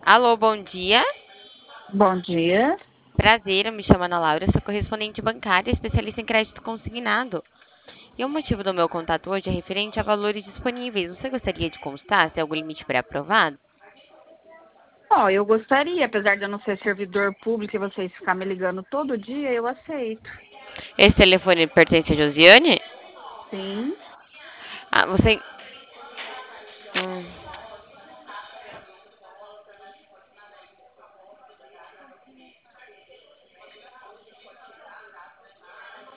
Alô, bom dia. Bom dia. Prazer, eu me chamo Ana Laura, sou correspondente bancária, especialista em crédito consignado. E o motivo do meu contato hoje é referente a valores disponíveis. Você gostaria de consultar se tem algum limite pré-aprovado? Ó, eu gostaria, apesar de eu não ser servidor público e vocês ficar me ligando todo dia, eu aceito. Esse telefone pertence a Josiane? Sim. Ah, você